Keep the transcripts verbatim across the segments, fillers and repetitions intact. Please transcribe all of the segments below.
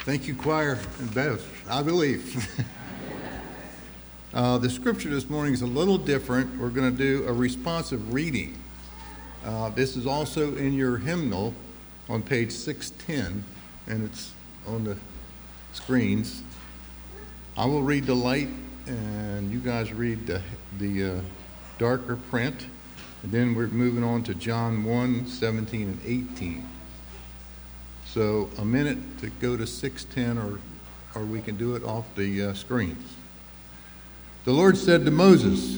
Thank you, choir and Bev. I believe. uh, the scripture this morning is a little different. We're going to do a responsive reading. Uh, this is also in your hymnal on page six ten, and it's on the screens. I will read the light, and you guys read the, the uh, darker print. And then we're moving on to John one, seventeen, and eighteen. So a minute to go to six ten, or, or we can do it off the uh, screens. The Lord said to Moses,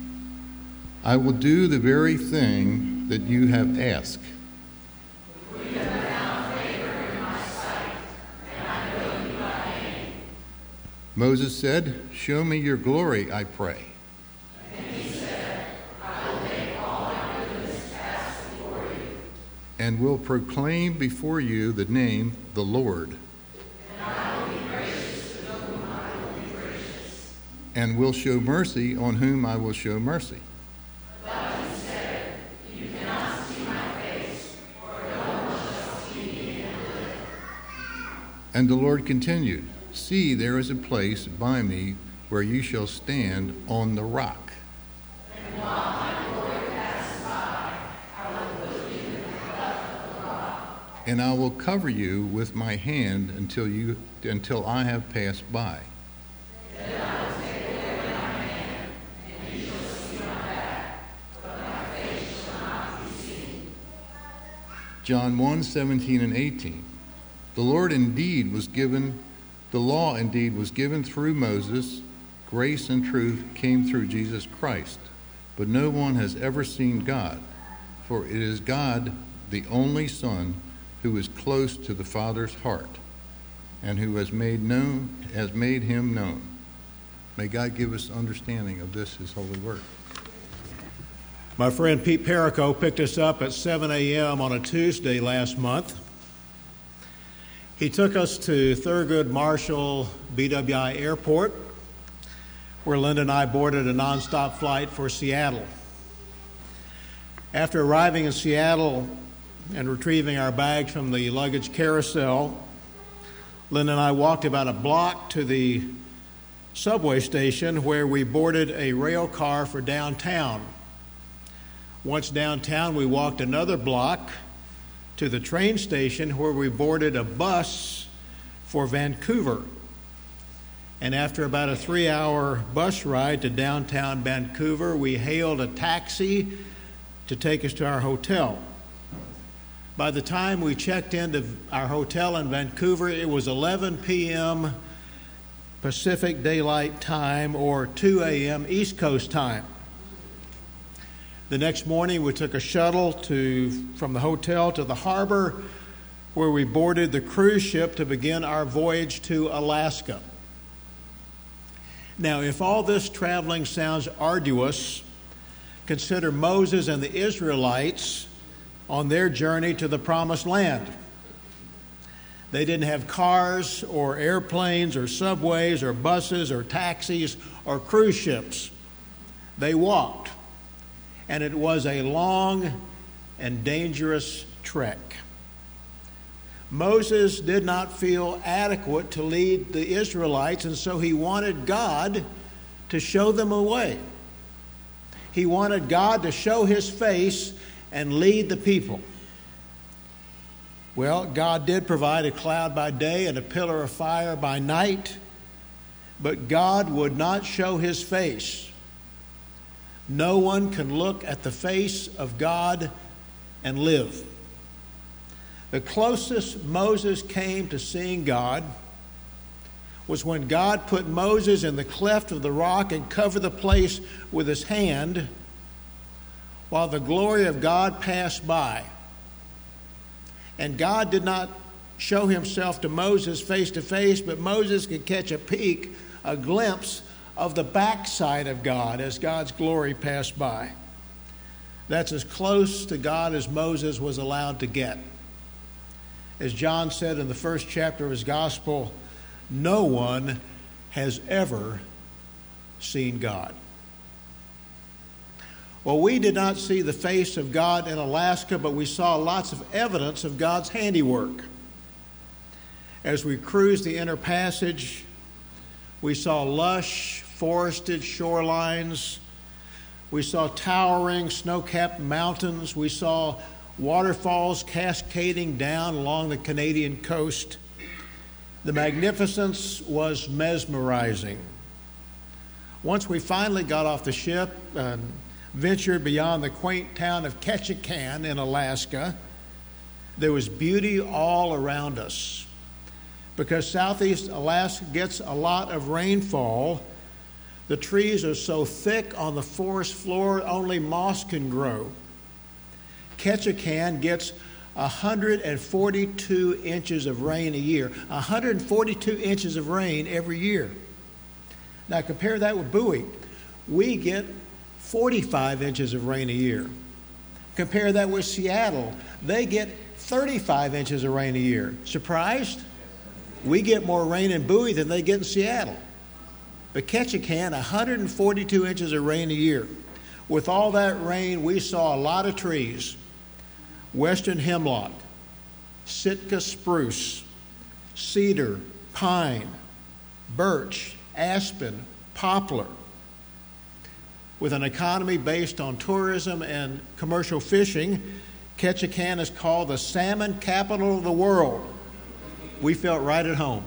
I will do the very thing that you have asked. For you have found favor in my sight, and I know you by name. Moses said, show me your glory, I pray. And he said, I will make all my goodness pass before you. And will proclaim before you the name, the Lord. And I will be gracious to whom I will be gracious. And will show mercy on whom I will show mercy. But he said, you cannot see my face, for no one shall see me and live. And the Lord continued, see, there is a place by me where you shall stand on the rock. And while my glory passes by, I will put you in the cleft of the rock. And I will cover you with my hand until you until I have passed by. Then I will take away my hand, and you shall see my back, but my face shall not be seen. John one, seventeen and eighteen. The Lord indeed was given, the law indeed was given through Moses, grace and truth came through Jesus Christ. But no one has ever seen God, for it is God, the only Son, who is close to the Father's heart, and who has made known has made him known. May God give us understanding of this, his holy word. My friend Pete Perico picked us up at seven a.m. on a Tuesday last month. He took us to Thurgood Marshall B W I Airport, where Linda and I boarded a nonstop flight for Seattle. After arriving in Seattle and retrieving our bags from the luggage carousel, Linda and I walked about a block to the subway station where we boarded a rail car for downtown. Once downtown, we walked another block to the train station where we boarded a bus for Vancouver. And after about a three-hour bus ride to downtown Vancouver, we hailed a taxi to take us to our hotel. By the time we checked into our hotel in Vancouver, it was eleven p.m. Pacific Daylight Time, or two a.m. East Coast Time. The next morning, we took a shuttle to from the hotel to the harbor, where we boarded the cruise ship to begin our voyage to Alaska. Now, if all this traveling sounds arduous, consider Moses and the Israelites on their journey to the Promised Land. They didn't have cars or airplanes or subways or buses or taxis or cruise ships. They walked, and it was a long and dangerous trek. Moses did not feel adequate to lead the Israelites, and so he wanted God to show them a way. He wanted God to show his face and lead the people. Well, God did provide a cloud by day and a pillar of fire by night, but God would not show his face. No one can look at the face of God and live. The closest Moses came to seeing God was when God put Moses in the cleft of the rock and covered the place with his hand while the glory of God passed by. And God did not show himself to Moses face to face, but Moses could catch a peek, a glimpse of the backside of God as God's glory passed by. That's as close to God as Moses was allowed to get. As John said in the first chapter of his gospel, no one has ever seen God. Well, we did not see the face of God in Alaska, but we saw lots of evidence of God's handiwork. As we cruised the inner passage, we saw lush, forested shorelines. We saw towering, snow-capped mountains. We saw waterfalls cascading down along the Canadian coast. The magnificence was mesmerizing. Once we finally got off the ship and ventured beyond the quaint town of Ketchikan in Alaska, there was beauty all around us. Because southeast Alaska gets a lot of rainfall, the trees are so thick on the forest floor only moss can grow. Ketchikan gets one hundred forty-two inches of rain a year. one hundred forty-two inches of rain every year. Now compare that with Bowie. We get forty-five inches of rain a year. Compare that with Seattle. They get thirty-five inches of rain a year. Surprised? We get more rain in Bowie than they get in Seattle. But Ketchikan, one hundred forty-two inches of rain a year. With all that rain, we saw a lot of trees. Western hemlock, Sitka spruce, cedar, pine, birch, aspen, poplar. With an economy based on tourism and commercial fishing, Ketchikan is called the salmon capital of the world. We felt right at home.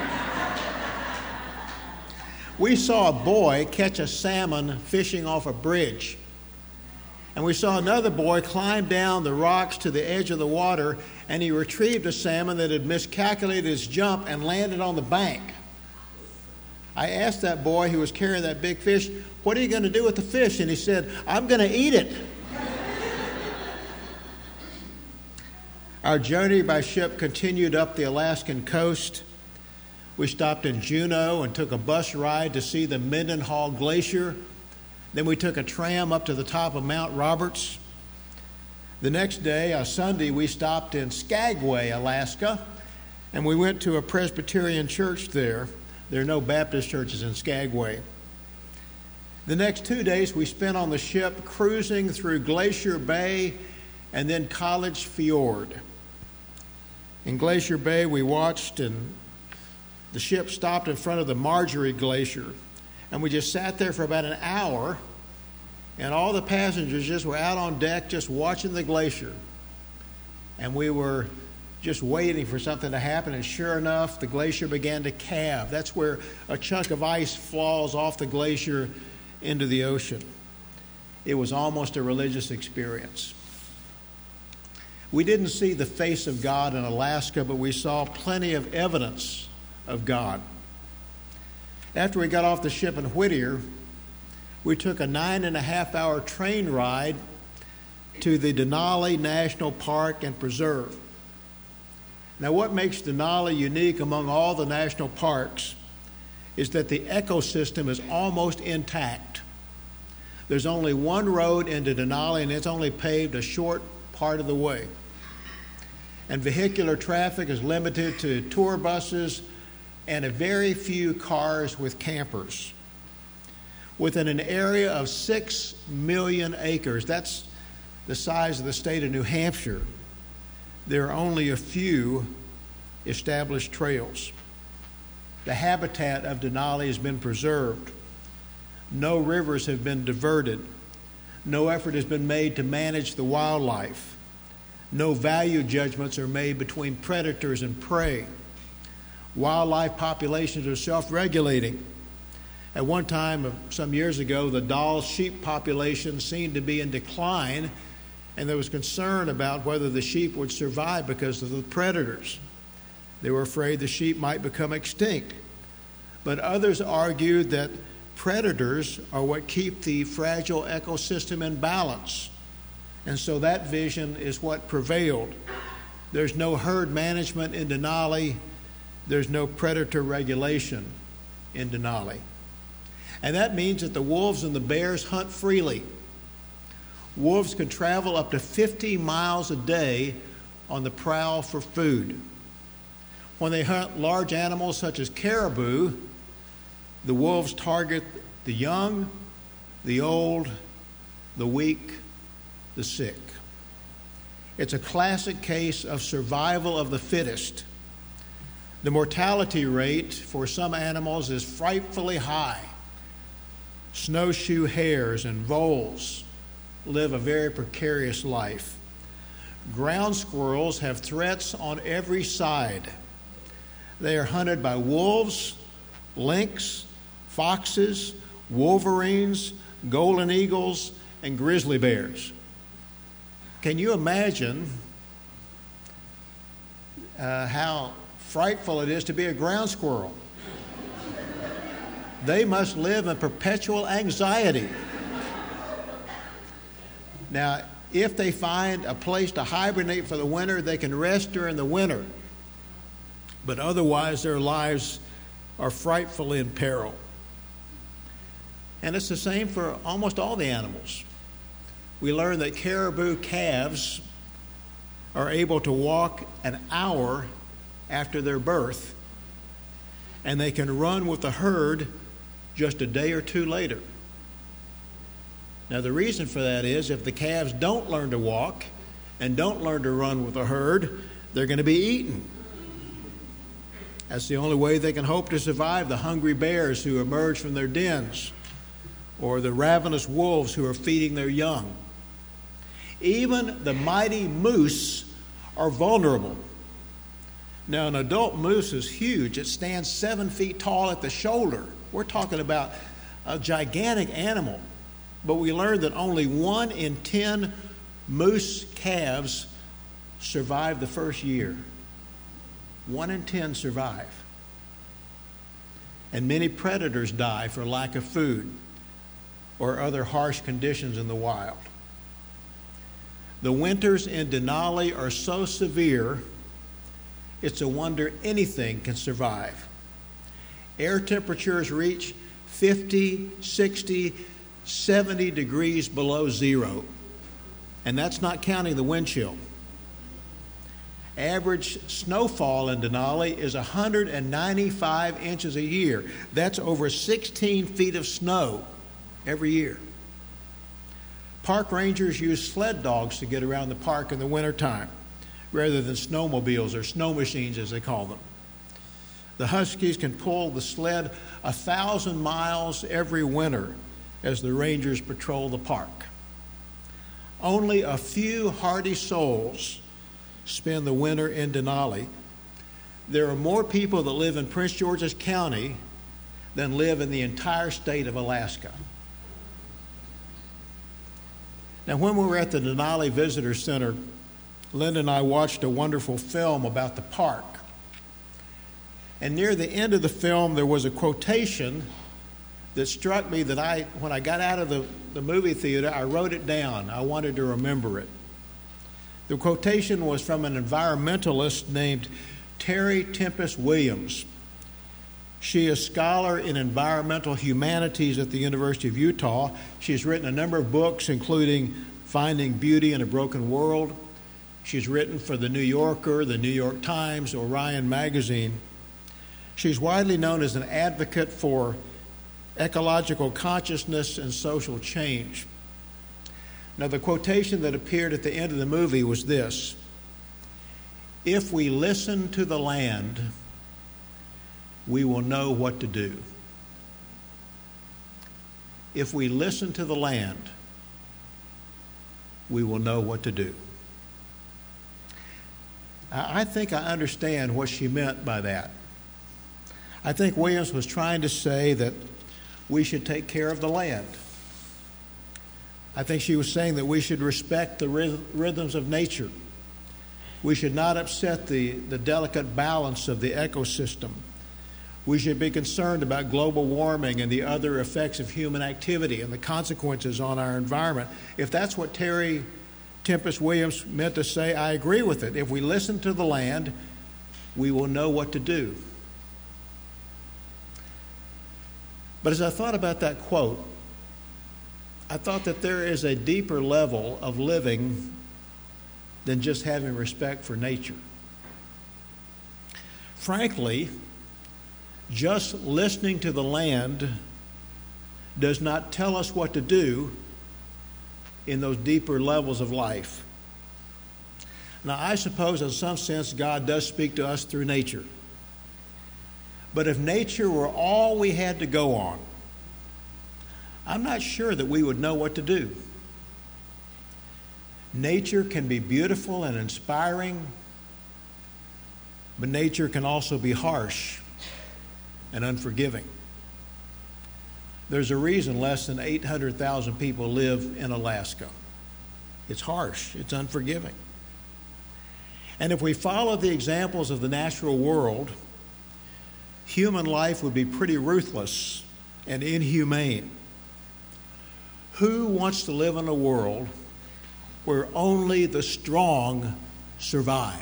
We saw a boy catch a salmon fishing off a bridge. And we saw another boy climb down the rocks to the edge of the water, and he retrieved a salmon that had miscalculated his jump and landed on the bank. I asked that boy who was carrying that big fish, "What are you going to do with the fish?" And he said, "I'm going to eat it." Our journey by ship continued up the Alaskan coast. We stopped in Juneau and took a bus ride to see the Mendenhall Glacier. Then we took a tram up to the top of Mount Roberts. The next day, on Sunday, we stopped in Skagway, Alaska, and we went to a Presbyterian church there. There are no Baptist churches in Skagway. The next two days we spent on the ship cruising through Glacier Bay and then College Fjord. In Glacier Bay, we watched, and the ship stopped in front of the Marjorie Glacier. And we just sat there for about an hour, and all the passengers just were out on deck just watching the glacier. And we were just waiting for something to happen, and sure enough, the glacier began to calve. That's where a chunk of ice falls off the glacier into the ocean. It was almost a religious experience. We didn't see the face of God in Alaska, but we saw plenty of evidence of God. After we got off the ship in Whittier, we took a nine and a half hour train ride to the Denali National Park and Preserve. Now, what makes Denali unique among all the national parks is that the ecosystem is almost intact. There's only one road into Denali, and it's only paved a short part of the way. And vehicular traffic is limited to tour buses and a very few cars with campers. Within an area of six million acres, that's the size of the state of New Hampshire, there are only a few established trails. The habitat of Denali has been preserved. No rivers have been diverted. No effort has been made to manage the wildlife. No value judgments are made between predators and prey. Wildlife populations are self-regulating. At one time, some years ago, the Dall sheep population seemed to be in decline, and there was concern about whether the sheep would survive because of the predators. They were afraid the sheep might become extinct. But others argued that predators are what keep the fragile ecosystem in balance. And so that vision is what prevailed. There's no herd management in Denali. There's no predator regulation in Denali. And that means that the wolves and the bears hunt freely. Wolves can travel up to fifty miles a day on the prowl for food. When they hunt large animals such as caribou, the wolves target the young, the old, the weak, the sick. It's a classic case of survival of the fittest. The mortality rate for some animals is frightfully high. Snowshoe hares and voles live a very precarious life. Ground squirrels have threats on every side. They are hunted by wolves, lynx, foxes, wolverines, golden eagles, and grizzly bears. Can you imagine uh, how frightful it is to be a ground squirrel? They must live in perpetual anxiety. Now, if they find a place to hibernate for the winter, they can rest during the winter. But otherwise, their lives are frightfully in peril. And it's the same for almost all the animals. We learn that caribou calves are able to walk an hour after their birth, and they can run with the herd just a day or two later. Now, the reason for that is if the calves don't learn to walk and don't learn to run with the herd, they're going to be eaten. That's the only way they can hope to survive the hungry bears who emerge from their dens, or the ravenous wolves who are feeding their young. Even the mighty moose are vulnerable. Now, an adult moose is huge. It stands seven feet tall at the shoulder. We're talking about a gigantic animal. But we learned that only one in ten moose calves survive the first year. One in ten survive. And many predators die for lack of food or other harsh conditions in the wild. The winters in Denali are so severe, it's a wonder anything can survive. Air temperatures reach fifty, sixty, seventy degrees below zero, and that's not counting the wind chill. Average snowfall in Denali is one hundred ninety-five inches a year. That's over sixteen feet of snow every year. Park rangers use sled dogs to get around the park in the wintertime rather than snowmobiles or snow machines, as they call them. The Huskies can pull the sled a thousand miles every winter as the rangers patrol the park. Only a few hardy souls spend the winter in Denali. There are more people that live in Prince George's County than live in the entire state of Alaska. Now, when we were at the Denali Visitor Center, Linda and I watched a wonderful film about the park. And near the end of the film, there was a quotation that struck me that I, when I got out of the, the movie theater, I wrote it down. I wanted to remember it. The quotation was from an environmentalist named Terry Tempest Williams. She is a scholar in environmental humanities at the University of Utah. She's written a number of books, including Finding Beauty in a Broken World. She's written for The New Yorker, The New York Times, Orion Magazine. She's widely known as an advocate for ecological consciousness and social change. Now, the quotation that appeared at the end of the movie was this: "If we listen to the land, we will know what to do." If we listen to the land, we will know what to do. I think I understand what she meant by that. I think Williams was trying to say that we should take care of the land. I think she was saying that we should respect the rhythms of nature. We should not upset the, the delicate balance of the ecosystem. We should be concerned about global warming and the other effects of human activity and the consequences on our environment. If that's what Terry Tempest Williams meant to say, I agree with it. If we listen to the land, we will know what to do. But as I thought about that quote, I thought that there is a deeper level of living than just having respect for nature. Frankly, just listening to the land does not tell us what to do in those deeper levels of life. Now, I suppose in some sense God does speak to us through nature. But if nature were all we had to go on, I'm not sure that we would know what to do. Nature can be beautiful and inspiring, but nature can also be harsh and unforgiving. There's a reason less than eight hundred thousand people live in Alaska. It's harsh, it's unforgiving. And if we follow the examples of the natural world, human life would be pretty ruthless and inhumane. Who wants to live in a world where only the strong survive?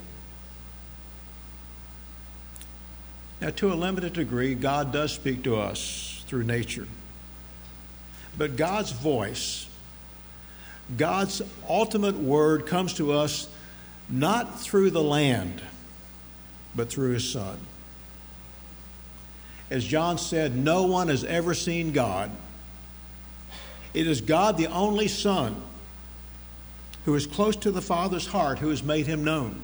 Now, to a limited degree, God does speak to us through nature. But God's voice, God's ultimate word comes to us not through the land, but through His Son. As John said, no one has ever seen God. It is God, the only Son, who is close to the Father's heart, who has made Him known.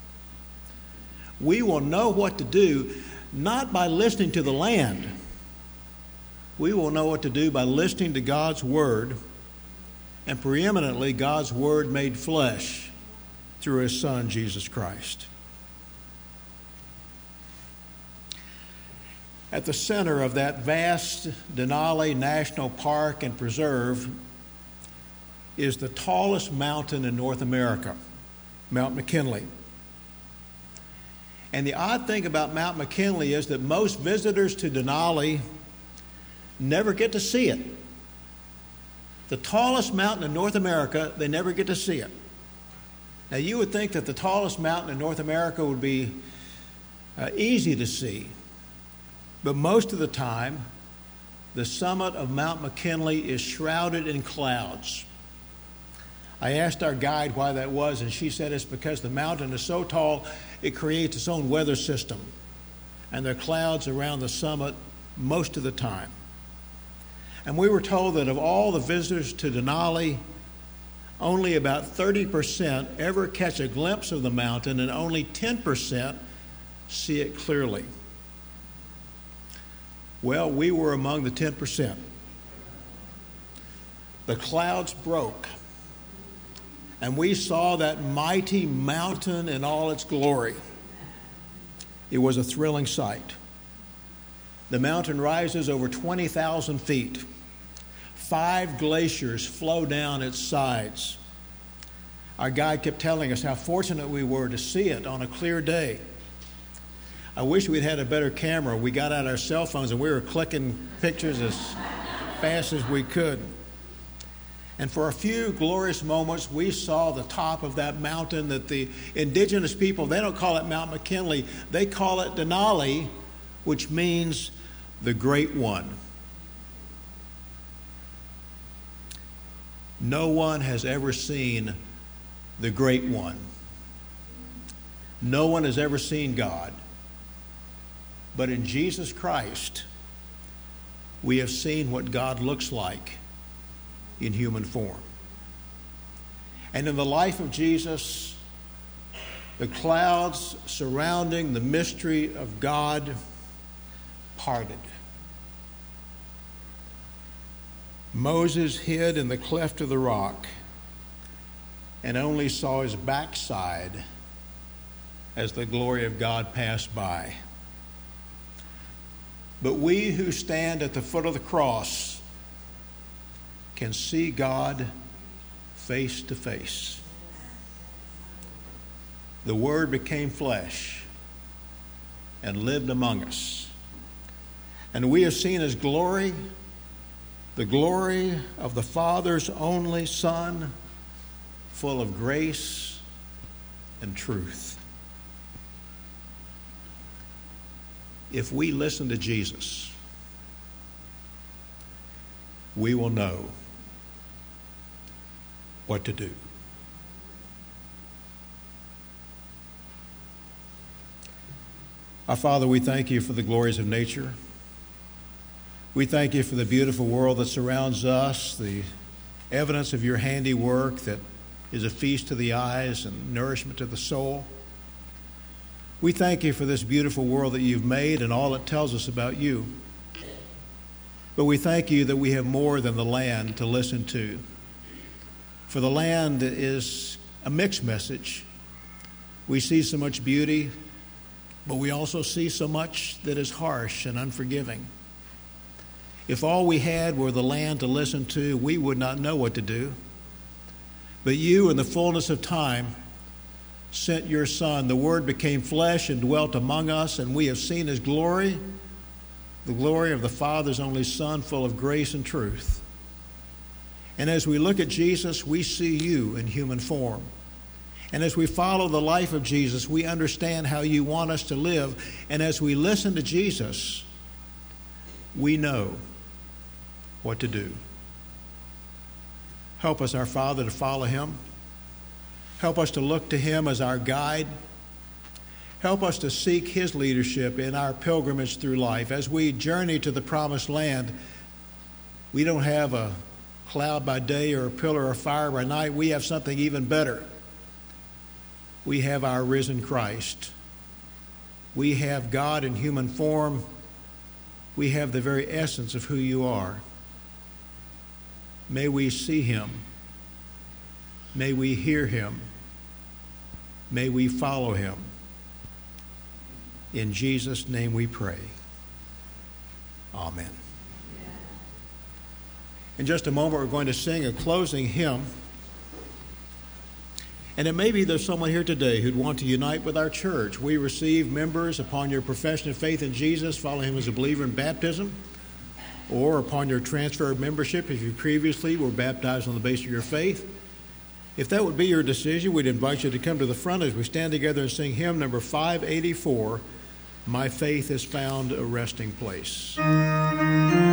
We will know what to do not by listening to the land. We will know what to do by listening to God's Word, and preeminently God's Word made flesh through His Son, Jesus Christ. At the center of that vast Denali National Park and Preserve is the tallest mountain in North America, Mount McKinley. And the odd thing about Mount McKinley is that most visitors to Denali never get to see it. The tallest mountain in North America, they never get to see it. Now, you would think that the tallest mountain in North America would be uh, easy to see, but most of the time, the summit of Mount McKinley is shrouded in clouds. I asked our guide why that was, and she said it's because the mountain is so tall, it creates its own weather system, and there are clouds around the summit most of the time. And we were told that of all the visitors to Denali, only about thirty percent ever catch a glimpse of the mountain, and only ten percent see it clearly. Well, we were among the ten percent. The clouds broke, and we saw that mighty mountain in all its glory. It was a thrilling sight. The mountain rises over twenty thousand feet. Five glaciers flow down its sides. Our guide kept telling us how fortunate we were to see it on a clear day. I wish we'd had a better camera. We got out our cell phones and we were clicking pictures as fast as we could. And for a few glorious moments, we saw the top of that mountain that the indigenous people, they don't call it Mount McKinley, they call it Denali, which means the Great One. No one has ever seen the Great One. No one has ever seen God. But in Jesus Christ, we have seen what God looks like in human form. And in the life of Jesus, the clouds surrounding the mystery of God parted. Moses hid in the cleft of the rock and only saw his backside as the glory of God passed by. But we who stand at the foot of the cross can see God face to face. The Word became flesh and lived among us. And we have seen His glory, the glory of the Father's only Son, full of grace and truth. If we listen to Jesus, we will know what to do. Our Father, we thank You for the glories of nature. We thank You for the beautiful world that surrounds us, the evidence of Your handiwork that is a feast to the eyes and nourishment to the soul. We thank you for this beautiful world that you've made and all it tells us about you. But we thank you that we have more than the land to listen to. For the land is a mixed message. We see so much beauty, but we also see so much that is harsh and unforgiving. If all we had were the land to listen to, we would not know what to do. But you, in the fullness of time, sent your Son. The Word became flesh and dwelt among us, and we have seen his glory, the glory of the Father's only Son, full of grace and truth. And as we look at Jesus, we see you in human form. And as we follow the life of Jesus, we understand how you want us to live. And as we listen to Jesus, we know what to do. Help us, our Father, to follow him. Help us to look to him as our guide. Help us to seek his leadership in our pilgrimage through life. As we journey to the promised land, we don't have a cloud by day or a pillar of fire by night. We have something even better. We have our risen Christ. We have God in human form. We have the very essence of who you are. May we see him. May we hear him. May we follow him. In Jesus' name we pray. Amen. In just a moment, we're going to sing a closing hymn. And it may be there's someone here today who'd want to unite with our church. We receive members upon your profession of faith in Jesus, follow him as a believer in baptism, or upon your transfer of membership if you previously were baptized on the basis of your faith. If that would be your decision, we'd invite you to come to the front as we stand together and sing hymn number five eighty-four, My Faith Has Found a Resting Place.